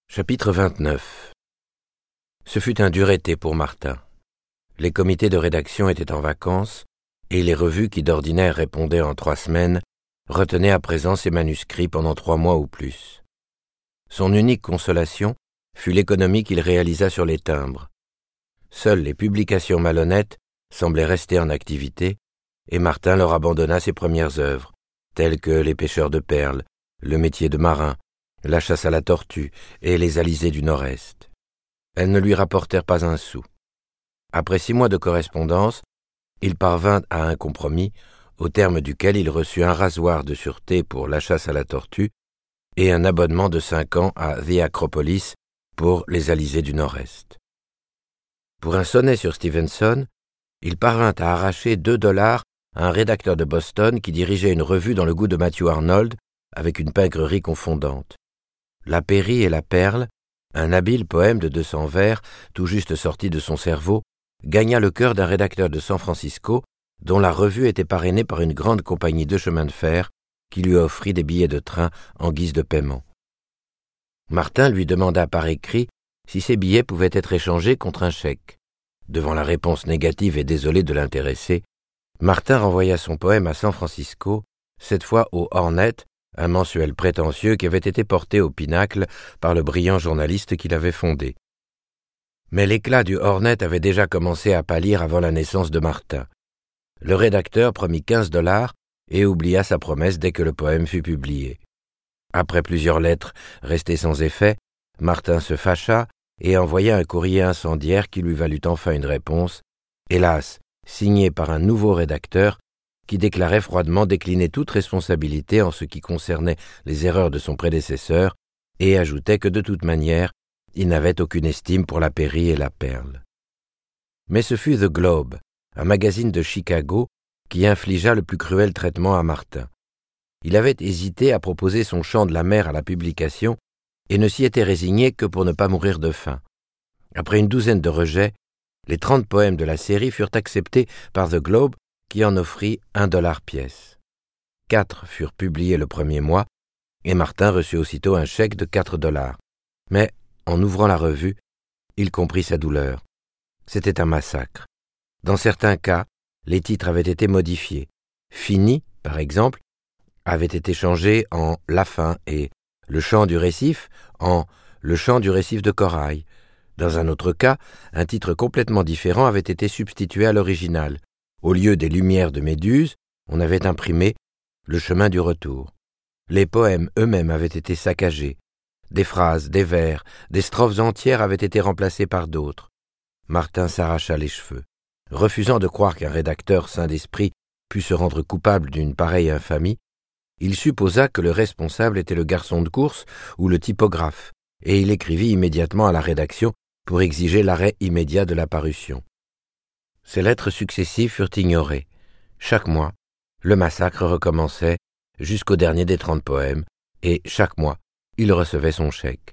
Chapitre 29. Ce fut un dur été pour Martin. Les comités de rédaction étaient en vacances, et les revues qui d'ordinaire répondaient en 3 semaines retenaient à présent ses manuscrits pendant 3 mois ou plus. Son unique consolation fut l'économie qu'il réalisa sur les timbres. Seules les publications malhonnêtes semblaient rester en activité, et Martin leur abandonna ses premières œuvres, telles que Les pêcheurs de perles, Le métier de marin, La chasse à la tortue et Les alizés du Nord-Est. Elles ne lui rapportèrent pas un sou. Après 6 mois de correspondance, il parvint à un compromis, au terme duquel il reçut un rasoir de sûreté pour La chasse à la tortue et un abonnement de 5 ans à The Acropolis pour Les alizés du Nord-Est. Pour un sonnet sur Stevenson, il parvint à arracher $2 à un rédacteur de Boston qui dirigeait une revue dans le goût de Matthew Arnold avec une pingrerie confondante. La Péri et la Perle, un habile poème de 200 vers, tout juste sorti de son cerveau, gagna le cœur d'un rédacteur de San Francisco dont la revue était parrainée par une grande compagnie de chemin de fer qui lui offrit des billets de train en guise de paiement. Martin lui demanda par écrit si ces billets pouvaient être échangés contre un chèque. Devant la réponse négative et désolée de l'intéressé, Martin renvoya son poème à San Francisco, cette fois au Hornet, un mensuel prétentieux qui avait été porté au pinacle par le brillant journaliste qui l'avait fondé. Mais l'éclat du Hornet avait déjà commencé à pâlir avant la naissance de Martin. Le rédacteur promit $15 et oublia sa promesse dès que le poème fut publié. Après plusieurs lettres restées sans effet, Martin se fâcha et envoya un courrier incendiaire qui lui valut enfin une réponse, hélas, signée par un nouveau rédacteur qui déclarait froidement décliner toute responsabilité en ce qui concernait les erreurs de son prédécesseur et ajoutait que de toute manière, il n'avait aucune estime pour la Péri et la Perle. Mais ce fut The Globe, un magazine de Chicago, qui infligea le plus cruel traitement à Martin. Il avait hésité à proposer son chant de la mer à la publication et ne s'y était résigné que pour ne pas mourir de faim. Après une 12aine de rejets, les 30 poèmes de la série furent acceptés par The Globe, qui en offrit $1 pièce. 4 furent publiés le premier mois, et Martin reçut aussitôt un chèque de $4. Mais, en ouvrant la revue, il comprit sa douleur. C'était un massacre. Dans certains cas, les titres avaient été modifiés. Fini, par exemple, avait été changé en La fin et Le chant du récif en Le chant du récif de corail. Dans un autre cas, un titre complètement différent avait été substitué à l'original. Au lieu des Lumières de Méduse, on avait imprimé Le chemin du retour. Les poèmes eux-mêmes avaient été saccagés. Des phrases, des vers, des strophes entières avaient été remplacées par d'autres. Martin s'arracha les cheveux. Refusant de croire qu'un rédacteur sain d'esprit pût se rendre coupable d'une pareille infamie, il supposa que le responsable était le garçon de course ou le typographe, et il écrivit immédiatement à la rédaction pour exiger l'arrêt immédiat de la parution. Ces lettres successives furent ignorées. Chaque mois, le massacre recommençait jusqu'au dernier des 30 poèmes, et chaque mois, il recevait son chèque.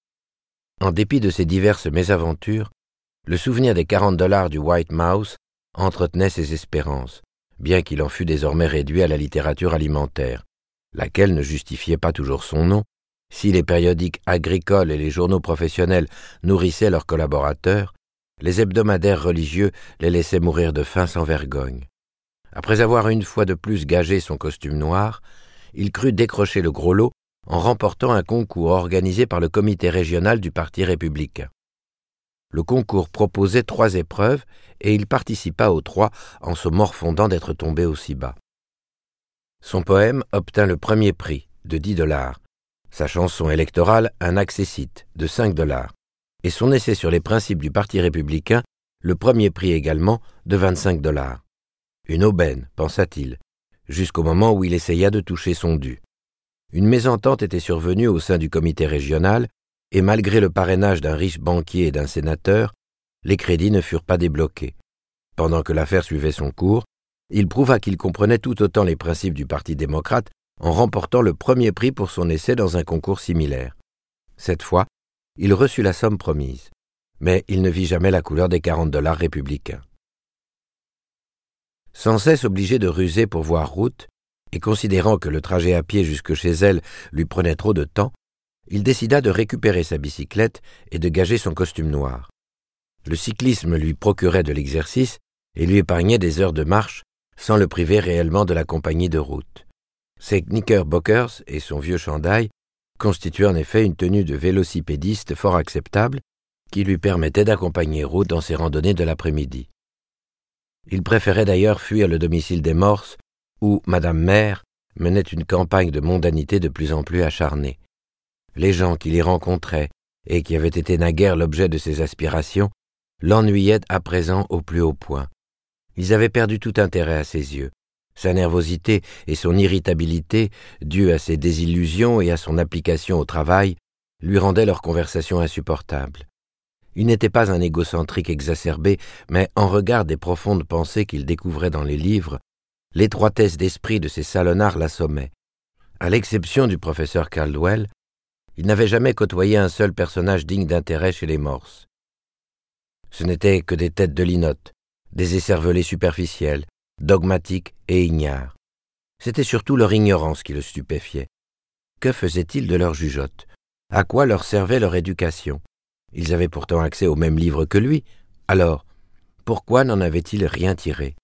En dépit de ces diverses mésaventures, le souvenir des $40 du White Mouse entretenait ses espérances, bien qu'il en fût désormais réduit à la littérature alimentaire, laquelle ne justifiait pas toujours son nom. Si les périodiques agricoles et les journaux professionnels nourrissaient leurs collaborateurs, les hebdomadaires religieux les laissaient mourir de faim sans vergogne. Après avoir une fois de plus gagé son costume noir, il crut décrocher le gros lot en remportant un concours organisé par le comité régional du Parti républicain. Le concours proposait 3 épreuves et il participa aux 3 en se morfondant d'être tombé aussi bas. Son poème obtint le premier prix de $10, sa chanson électorale un accessit de $5 et son essai sur les principes du Parti républicain le premier prix également de $25. Une aubaine, pensa-t-il, jusqu'au moment où il essaya de toucher son dû. Une mésentente était survenue au sein du comité régional et malgré le parrainage d'un riche banquier et d'un sénateur, les crédits ne furent pas débloqués. Pendant que l'affaire suivait son cours, il prouva qu'il comprenait tout autant les principes du Parti démocrate en remportant le premier prix pour son essai dans un concours similaire. Cette fois, il reçut la somme promise, mais il ne vit jamais la couleur des $40 républicains. Sans cesse obligé de ruser pour voir route, et considérant que le trajet à pied jusque chez elle lui prenait trop de temps, il décida de récupérer sa bicyclette et de gager son costume noir. Le cyclisme lui procurait de l'exercice et lui épargnait des heures de marche sans le priver réellement de la compagnie de route. Ses knickerbockers et son vieux chandail constituaient en effet une tenue de vélocipédiste fort acceptable qui lui permettait d'accompagner Ruth dans ses randonnées de l'après-midi. Il préférait d'ailleurs fuir le domicile des Morses où Madame Mère menait une campagne de mondanité de plus en plus acharnée. Les gens qu'il y rencontrait et qui avaient été naguère l'objet de ses aspirations l'ennuyaient à présent au plus haut point. Ils avaient perdu tout intérêt à ses yeux. Sa nervosité et son irritabilité, dues à ses désillusions et à son application au travail, lui rendaient leur conversation insupportable. Il n'était pas un égocentrique exacerbé, mais en regard des profondes pensées qu'il découvrait dans les livres, l'étroitesse d'esprit de ces salonnards l'assommait. À l'exception du professeur Caldwell, il n'avait jamais côtoyé un seul personnage digne d'intérêt chez les Morses. Ce n'étaient que des têtes de linotte, des écervelés superficiels, dogmatiques et ignares. C'était surtout leur ignorance qui le stupéfiait. Que faisaient-ils de leur jugeote? À quoi leur servait leur éducation? Ils avaient pourtant accès aux mêmes livres que lui. Alors, pourquoi n'en avaient-ils rien tiré?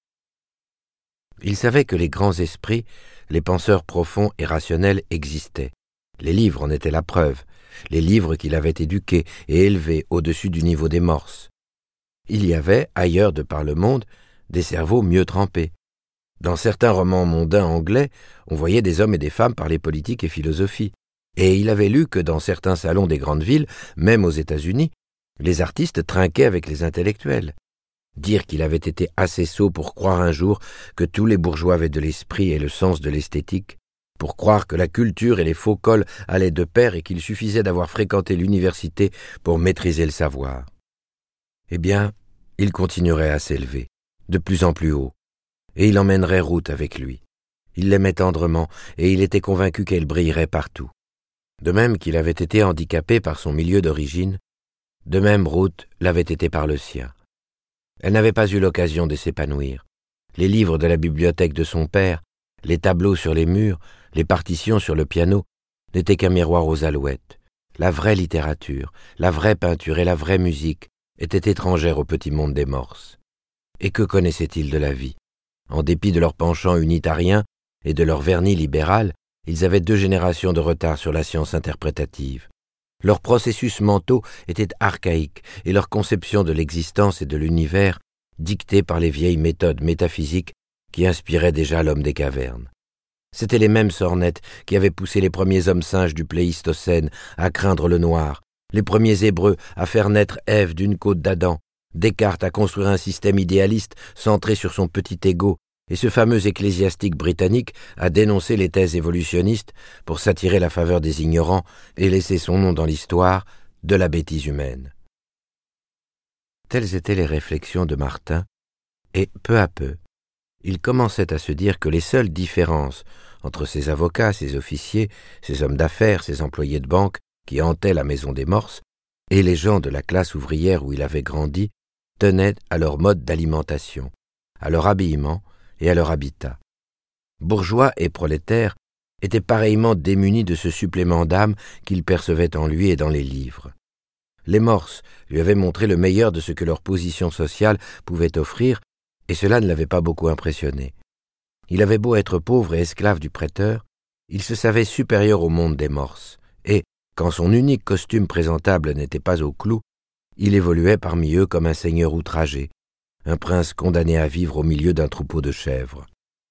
Il savait que les grands esprits, les penseurs profonds et rationnels existaient. Les livres en étaient la preuve, les livres qu'il avait éduqués et élevés au-dessus du niveau des Morses. Il y avait, ailleurs de par le monde, des cerveaux mieux trempés. Dans certains romans mondains anglais, on voyait des hommes et des femmes parler politique et philosophie. Et il avait lu que dans certains salons des grandes villes, même aux États-Unis, les artistes trinquaient avec les intellectuels. Dire qu'il avait été assez sot pour croire un jour que tous les bourgeois avaient de l'esprit et le sens de l'esthétique, pour croire que la culture et les faux cols allaient de pair et qu'il suffisait d'avoir fréquenté l'université pour maîtriser le savoir. Eh bien, il continuerait à s'élever, de plus en plus haut, et il emmènerait Ruth avec lui. Il l'aimait tendrement, et il était convaincu qu'elle brillerait partout. De même qu'il avait été handicapé par son milieu d'origine, de même Ruth l'avait été par le sien. Elle n'avait pas eu l'occasion de s'épanouir. Les livres de la bibliothèque de son père, les tableaux sur les murs, les partitions sur le piano, n'étaient qu'un miroir aux alouettes. La vraie littérature, la vraie peinture et la vraie musique étaient étrangères au petit monde des Morses. Et que connaissaient-ils de la vie? En dépit de leur penchant unitarien et de leur vernis libéral, ils avaient 2 générations de retard sur la science interprétative. Leurs processus mentaux étaient archaïques et leur conception de l'existence et de l'univers dictée par les vieilles méthodes métaphysiques qui inspiraient déjà l'homme des cavernes. C'étaient les mêmes sornettes qui avaient poussé les premiers hommes singes du Pléistocène à craindre le noir, les premiers Hébreux à faire naître Ève d'une côte d'Adam, Descartes à construire un système idéaliste centré sur son petit ego, et ce fameux ecclésiastique britannique a dénoncé les thèses évolutionnistes pour s'attirer la faveur des ignorants et laisser son nom dans l'histoire de la bêtise humaine. Telles étaient les réflexions de Martin, et peu à peu, il commençait à se dire que les seules différences entre ses avocats, ses officiers, ses hommes d'affaires, ses employés de banque qui hantaient la maison des Morses, et les gens de la classe ouvrière où il avait grandi, tenaient à leur mode d'alimentation, à leur habillement et à leur habitat. Bourgeois et prolétaires étaient pareillement démunis de ce supplément d'âme qu'ils percevaient en lui et dans les livres. Les Morses lui avaient montré le meilleur de ce que leur position sociale pouvait offrir, et cela ne l'avait pas beaucoup impressionné. Il avait beau être pauvre et esclave du prêteur, il se savait supérieur au monde des Morses, et, quand son unique costume présentable n'était pas au clou, il évoluait parmi eux comme un seigneur outragé, un prince condamné à vivre au milieu d'un troupeau de chèvres.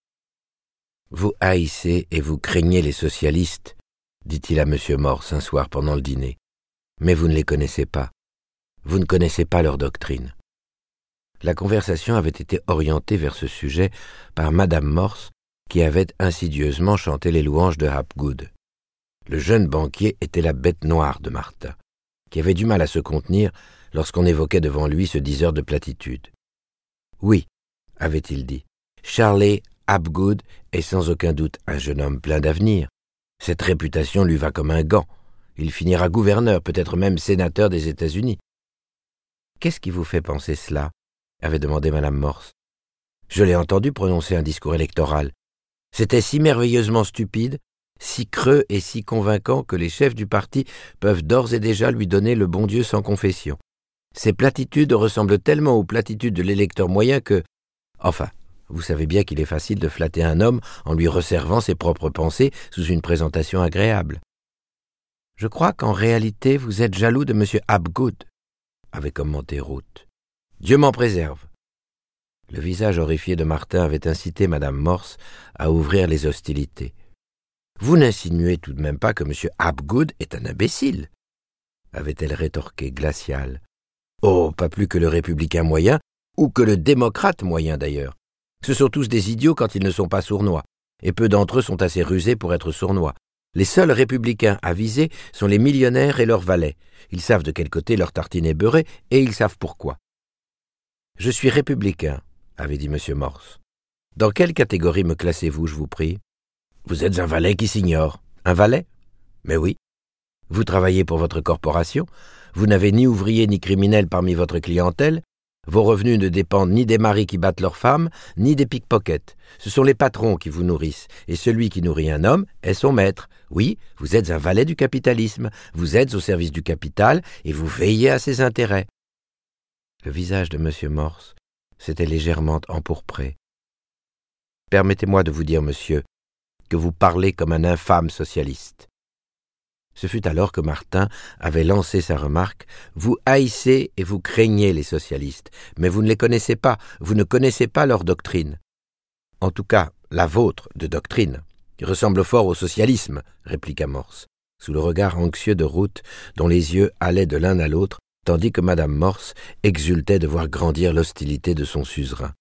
« Vous haïssez et vous craignez les socialistes, dit-il à M. Morse un soir pendant le dîner, mais vous ne les connaissez pas. Vous ne connaissez pas leur doctrine. » La conversation avait été orientée vers ce sujet par Madame Morse, qui avait insidieusement chanté les louanges de Hapgood. Le jeune banquier était la bête noire de Martin, qui avait du mal à se contenir lorsqu'on évoquait devant lui ce diseur de platitudes. « Oui, avait-il dit, Charlie Hapgood est sans aucun doute un jeune homme plein d'avenir. Cette réputation lui va comme un gant. Il finira gouverneur, peut-être même sénateur des États-Unis. »« Qu'est-ce qui vous fait penser cela ?» avait demandé Madame Morse. « Je l'ai entendu prononcer un discours électoral. C'était si merveilleusement stupide, si creux et si convaincant que les chefs du parti peuvent d'ores et déjà lui donner le bon Dieu sans confession. Ces platitudes ressemblent tellement aux platitudes de l'électeur moyen que... Enfin, vous savez bien qu'il est facile de flatter un homme en lui resservant ses propres pensées sous une présentation agréable. « Je crois qu'en réalité vous êtes jaloux de M. Hapgood », avait commenté Ruth. « Dieu m'en préserve !» Le visage horrifié de Martin avait incité Madame Morse à ouvrir les hostilités. « Vous n'insinuez tout de même pas que M. Hapgood est un imbécile ?» avait-elle rétorqué glaciale. « Oh, pas plus que le républicain moyen, ou que le démocrate moyen d'ailleurs. Ce sont tous des idiots quand ils ne sont pas sournois, et peu d'entre eux sont assez rusés pour être sournois. Les seuls républicains avisés sont les millionnaires et leurs valets. Ils savent de quel côté leur tartine est beurrée, et ils savent pourquoi. »« Je suis républicain, » avait dit M. Morse. « Dans quelle catégorie me classez-vous, je vous prie ? » ?»« Vous êtes un valet qui s'ignore. »« Un valet ? Mais oui. Vous travaillez pour votre corporation, vous n'avez ni ouvrier ni criminel parmi votre clientèle, vos revenus ne dépendent ni des maris qui battent leurs femmes, ni des pickpockets. Ce sont les patrons qui vous nourrissent, et celui qui nourrit un homme est son maître. Oui, vous êtes un valet du capitalisme, vous êtes au service du capital, et vous veillez à ses intérêts. » Le visage de M. Morse s'était légèrement empourpré. « Permettez-moi de vous dire, monsieur, que vous parlez comme un infâme socialiste. » Ce fut alors que Martin avait lancé sa remarque. « Vous haïssez et vous craignez les socialistes, mais vous ne les connaissez pas, vous ne connaissez pas leur doctrine. »« En tout cas, la vôtre de doctrine, qui ressemble fort au socialisme, » répliqua Morse, sous le regard anxieux de Ruth, dont les yeux allaient de l'un à l'autre, tandis que Madame Morse exultait de voir grandir l'hostilité de son suzerain.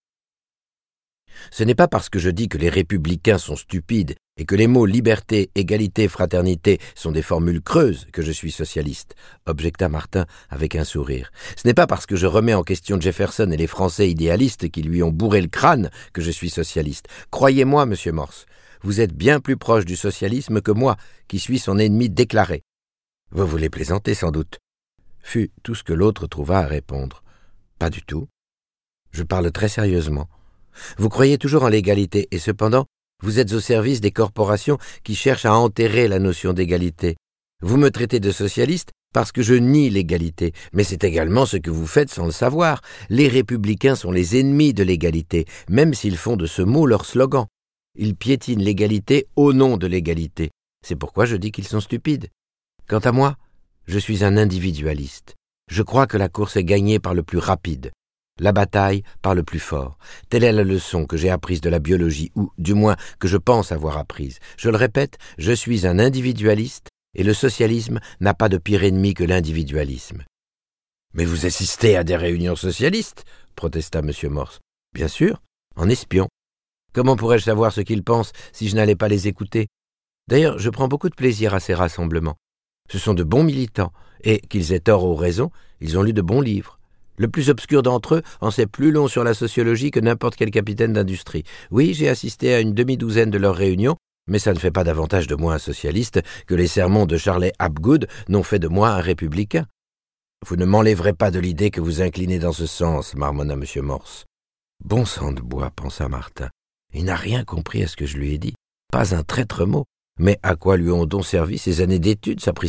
« Ce n'est pas parce que je dis que les républicains sont stupides et que les mots liberté, égalité, fraternité sont des formules creuses que je suis socialiste, » objecta Martin avec un sourire. « Ce n'est pas parce que je remets en question Jefferson et les Français idéalistes qui lui ont bourré le crâne que je suis socialiste. Croyez-moi, monsieur Morse, vous êtes bien plus proche du socialisme que moi, qui suis son ennemi déclaré. »« Vous voulez plaisanter sans doute » fut tout ce que l'autre trouva à répondre. « Pas du tout. Je parle très sérieusement. Vous croyez toujours en l'égalité, et cependant, vous êtes au service des corporations qui cherchent à enterrer la notion d'égalité. Vous me traitez de socialiste parce que je nie l'égalité, mais c'est également ce que vous faites sans le savoir. Les républicains sont les ennemis de l'égalité, même s'ils font de ce mot leur slogan. Ils piétinent l'égalité au nom de l'égalité. C'est pourquoi je dis qu'ils sont stupides. Quant à moi, je suis un individualiste. Je crois que la course est gagnée par le plus rapide. La bataille par le plus fort. Telle est la leçon que j'ai apprise de la biologie, ou du moins que je pense avoir apprise. Je le répète, je suis un individualiste, et le socialisme n'a pas de pire ennemi que l'individualisme. « Mais vous assistez à des réunions socialistes ?» protesta M. Morse. « Bien sûr, en espion. Comment pourrais-je savoir ce qu'ils pensent si je n'allais pas les écouter ? D'ailleurs, je prends beaucoup de plaisir à ces rassemblements. Ce sont de bons militants, et qu'ils aient tort ou raison, ils ont lu de bons livres. Le plus obscur d'entre eux en sait plus long sur la sociologie que n'importe quel capitaine d'industrie. Oui, j'ai assisté à une demi-douzaine de leurs réunions, mais ça ne fait pas davantage de moi un socialiste que les sermons de Charles Hapgood n'ont fait de moi un républicain. »« Vous ne m'enlèverez pas de l'idée que vous inclinez dans ce sens, » marmonna M. Morse. « Bon sang de bois, pensa Martin. Il n'a rien compris à ce que je lui ai dit. Pas un traître mot. Mais à quoi lui ont donc servi ces années d'études, sapristi ?»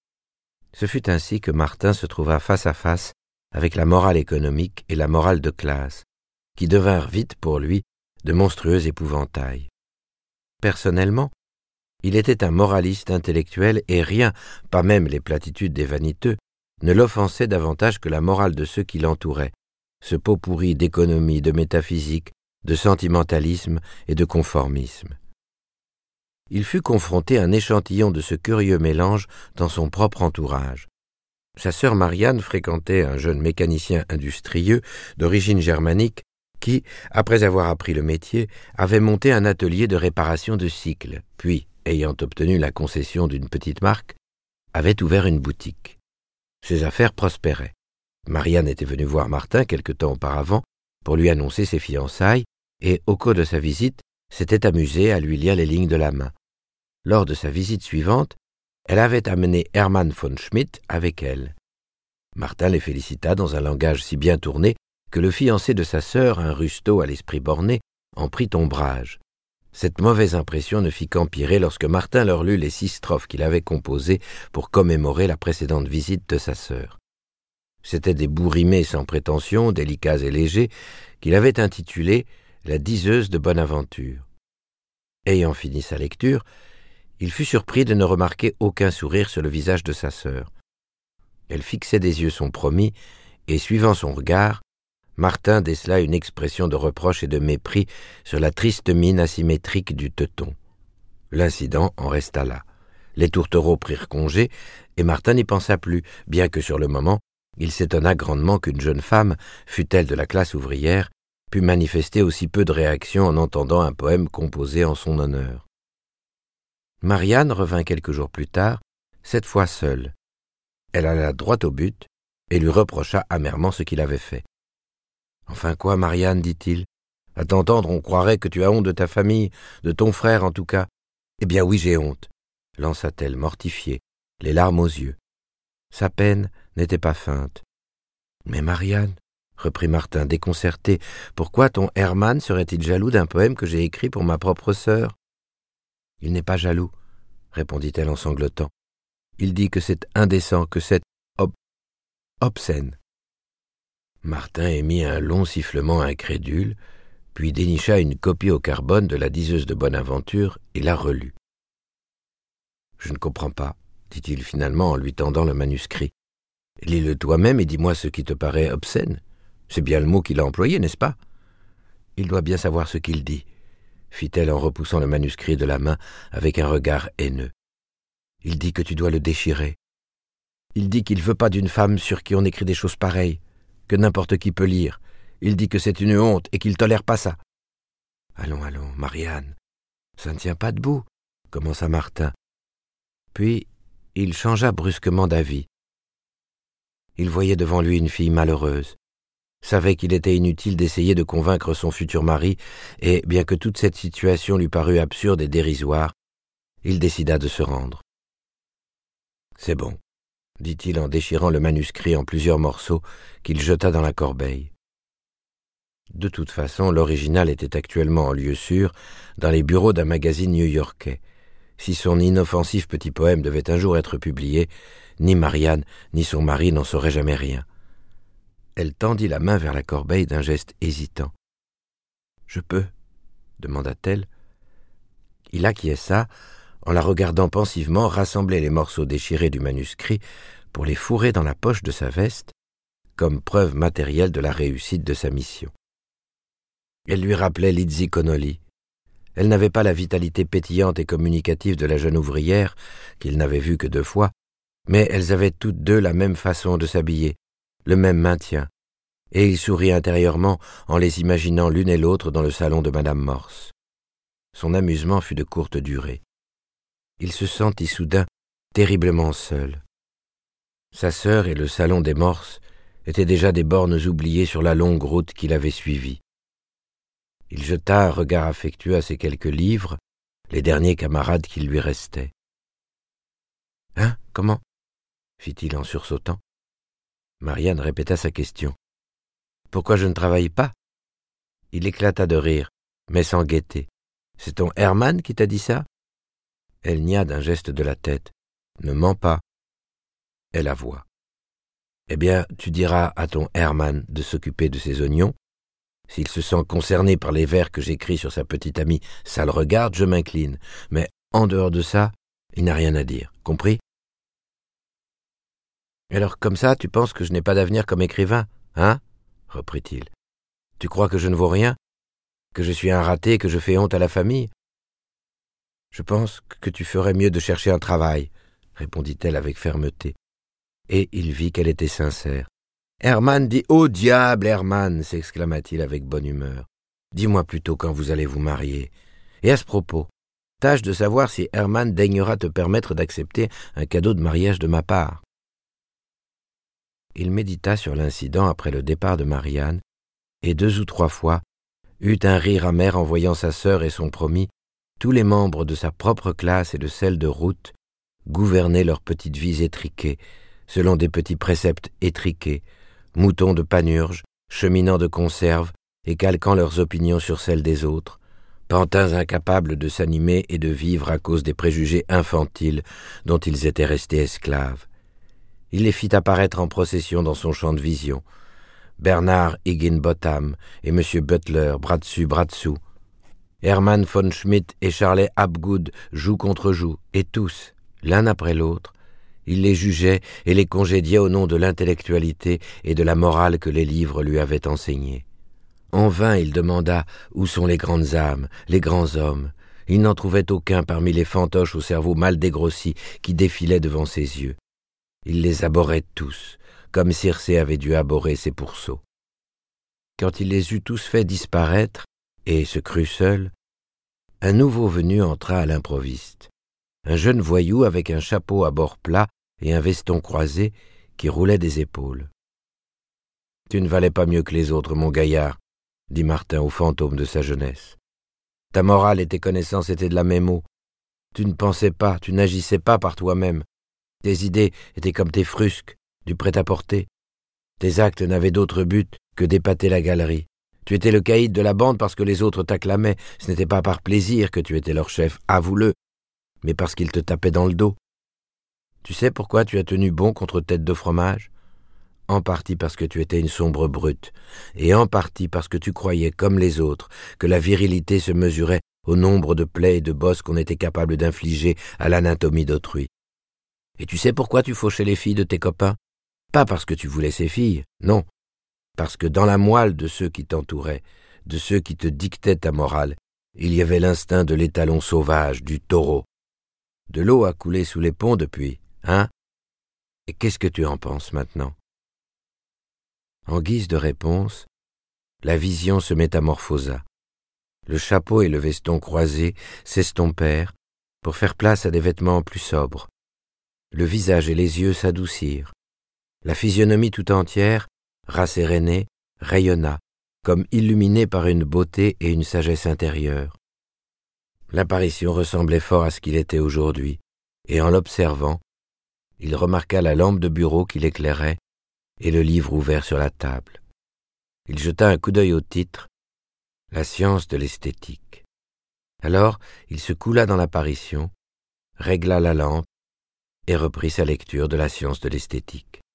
Ce fut ainsi que Martin se trouva face à face avec la morale économique et la morale de classe, qui devinrent vite pour lui de monstrueux épouvantails. Personnellement, il était un moraliste intellectuel et rien, pas même les platitudes des vaniteux, ne l'offensait davantage que la morale de ceux qui l'entouraient, ce pot pourri d'économie, de métaphysique, de sentimentalisme et de conformisme. Il fut confronté à un échantillon de ce curieux mélange dans son propre entourage. Sa sœur Marianne fréquentait un jeune mécanicien industrieux d'origine germanique qui, après avoir appris le métier, avait monté un atelier de réparation de cycles, puis, ayant obtenu la concession d'une petite marque, avait ouvert une boutique. Ses affaires prospéraient. Marianne était venue voir Martin quelque temps auparavant pour lui annoncer ses fiançailles et, au cours de sa visite, s'était amusée à lui lire les lignes de la main. Lors de sa visite suivante, elle avait amené Hermann von Schmidt avec elle. Martin les félicita dans un langage si bien tourné que le fiancé de sa sœur, un rustaud à l'esprit borné, en prit ombrage. Cette mauvaise impression ne fit qu'empirer lorsque Martin leur lut les 6 strophes qu'il avait composées pour commémorer la précédente visite de sa sœur. C'étaient des bouts rimés sans prétention, délicats et légers, qu'il avait intitulés « La diseuse de Bonaventure ». Ayant fini sa lecture, il fut surpris de ne remarquer aucun sourire sur le visage de sa sœur. Elle fixait des yeux son promis, et suivant son regard, Martin décela une expression de reproche et de mépris sur la triste mine asymétrique du teuton. L'incident en resta là. Les tourtereaux prirent congé, et Martin n'y pensa plus, bien que sur le moment, il s'étonna grandement qu'une jeune femme, fût-elle de la classe ouvrière, pût manifester aussi peu de réaction en entendant un poème composé en son honneur. Marianne revint quelques jours plus tard, cette fois seule. Elle alla droit au but et lui reprocha amèrement ce qu'il avait fait. « Enfin quoi, Marianne, dit-il, à t'entendre on croirait que tu as honte de ta famille, de ton frère en tout cas. Eh bien oui, j'ai honte, lança-t-elle mortifiée, les larmes aux yeux. Sa peine n'était pas feinte. « Mais Marianne, reprit Martin déconcerté, pourquoi ton Hermann serait-il jaloux d'un poème que j'ai écrit pour ma propre sœur ? » « Il n'est pas jaloux, répondit-elle en sanglotant. Il dit que c'est indécent, que c'est obscène. Martin émit un long sifflement incrédule, puis dénicha une copie au carbone de la diseuse de Bonaventure et la relut. « Je ne comprends pas, dit-il finalement en lui tendant le manuscrit. Lis-le toi-même et dis-moi ce qui te paraît obscène. C'est bien le mot qu'il a employé, n'est-ce pas ? Il doit bien savoir ce qu'il dit, fit-elle en repoussant le manuscrit de la main avec un regard haineux. Il dit que tu dois le déchirer. Il dit qu'il ne veut pas d'une femme sur qui on écrit des choses pareilles, que n'importe qui peut lire. Il dit que c'est une honte et qu'il tolère pas ça. Allons, Marianne, ça ne tient pas debout, commença Martin. Puis il changea brusquement d'avis. Il voyait devant lui une fille malheureuse, savait qu'il était inutile d'essayer de convaincre son futur mari, et, bien que toute cette situation lui parût absurde et dérisoire, il décida de se rendre. « C'est bon, » dit-il en déchirant le manuscrit en plusieurs morceaux qu'il jeta dans la corbeille. De toute façon, l'original était actuellement en lieu sûr dans les bureaux d'un magazine new-yorkais. Si son inoffensif petit poème devait un jour être publié, ni Marianne ni son mari n'en sauraient jamais rien. Elle tendit la main vers la corbeille d'un geste hésitant. « Je peux ?» demanda-t-elle. Il acquiesça, en la regardant pensivement rassembler les morceaux déchirés du manuscrit pour les fourrer dans la poche de sa veste, comme preuve matérielle de la réussite de sa mission. Elle lui rappelait Lizzie Connolly. Elle n'avait pas la vitalité pétillante et communicative de la jeune ouvrière, qu'il n'avait vue que 2 fois, mais elles avaient toutes 2 la même façon de s'habiller, le même maintien, et il sourit intérieurement en les imaginant l'une et l'autre dans le salon de Madame Morse. Son amusement fut de courte durée. Il se sentit soudain terriblement seul. Sa sœur et le salon des Morse étaient déjà des bornes oubliées sur la longue route qu'il avait suivie. Il jeta un regard affectueux à ses quelques livres, les derniers camarades qui lui restaient. « Hein, comment ?» fit-il en sursautant. Marianne répéta sa question. « Pourquoi je ne travaille pas ?» Il éclata de rire, mais sans gaieté. « C'est ton Hermann qui t'a dit ça ?» Elle nia d'un geste de la tête. « Ne mens pas. » Elle avoua. « Eh bien, tu diras à ton Hermann de s'occuper de ses oignons. S'il se sent concerné par les vers que j'écris sur sa petite amie, ça le regarde, je m'incline. Mais en dehors de ça, il n'a rien à dire. Compris ? Alors comme ça, tu penses que je n'ai pas d'avenir comme écrivain, hein ? Reprit-il. Tu crois que je ne vaux rien ? Que je suis un raté, que je fais honte à la famille ? Je pense que tu ferais mieux de chercher un travail, répondit-elle avec fermeté. Et il vit qu'elle était sincère. Hermann dit « Oh diable, Hermann !» s'exclama-t-il avec bonne humeur. « Dis-moi plutôt quand vous allez vous marier. Et à ce propos, tâche de savoir si Hermann daignera te permettre d'accepter un cadeau de mariage de ma part. » Il médita sur l'incident après le départ de Marianne, et 2 ou 3 fois eut un rire amer en voyant sa sœur et son promis, tous les membres de sa propre classe et de celle de route, gouverner leurs petites vies étriquées, selon des petits préceptes étriqués, moutons de Panurge, cheminant de conserve et calquant leurs opinions sur celles des autres, pantins incapables de s'animer et de vivre à cause des préjugés infantiles dont ils étaient restés esclaves. Il les fit apparaître en procession dans son champ de vision. Bernard Higginbotham et M. Butler, bras dessus, bras dessous. Hermann von Schmidt et Charles Hapgood, joue contre joue, et tous, l'un après l'autre, il les jugeait et les congédiait au nom de l'intellectualité et de la morale que les livres lui avaient enseignés. En vain il demanda où sont les grandes âmes, les grands hommes. Il n'en trouvait aucun parmi les fantoches au cerveau mal dégrossi qui défilaient devant ses yeux. Il les abhorrait tous, comme Circé avait dû abhorrer ses pourceaux. Quand il les eut tous fait disparaître, et se crut seul, un nouveau venu entra à l'improviste, un jeune voyou avec un chapeau à bord plat et un veston croisé qui roulait des épaules. « Tu ne valais pas mieux que les autres, mon gaillard, » dit Martin au fantôme de sa jeunesse. « Ta morale et tes connaissances étaient de la même eau. Tu ne pensais pas, tu n'agissais pas par toi-même. Tes idées étaient comme tes frusques, du prêt-à-porter. Tes actes n'avaient d'autre but que d'épater la galerie. Tu étais le caïd de la bande parce que les autres t'acclamaient. Ce n'était pas par plaisir que tu étais leur chef, avoue-le, mais parce qu'ils te tapaient dans le dos. Tu sais pourquoi tu as tenu bon contre Tête de Fromage ? En partie parce que tu étais une sombre brute, et en partie parce que tu croyais, comme les autres, que la virilité se mesurait au nombre de plaies et de bosses qu'on était capable d'infliger à l'anatomie d'autrui. Et tu sais pourquoi tu fauchais les filles de tes copains ? Pas parce que tu voulais ces filles, non, parce que dans la moelle de ceux qui t'entouraient, de ceux qui te dictaient ta morale, il y avait l'instinct de l'étalon sauvage, du taureau. De l'eau a coulé sous les ponts depuis, hein ? Et qu'est-ce que tu en penses maintenant ? En guise de réponse, la vision se métamorphosa. Le chapeau et le veston croisés s'estompèrent pour faire place à des vêtements plus sobres. Le visage et les yeux s'adoucirent. La physionomie tout entière, rassérénée, rayonna, comme illuminée par une beauté et une sagesse intérieure. L'apparition ressemblait fort à ce qu'il était aujourd'hui, et en l'observant, il remarqua la lampe de bureau qui l'éclairait et le livre ouvert sur la table. Il jeta un coup d'œil au titre, « La science de l'esthétique ». Alors, il se coula dans l'apparition, régla la lampe et reprit sa lecture de la science de l'esthétique.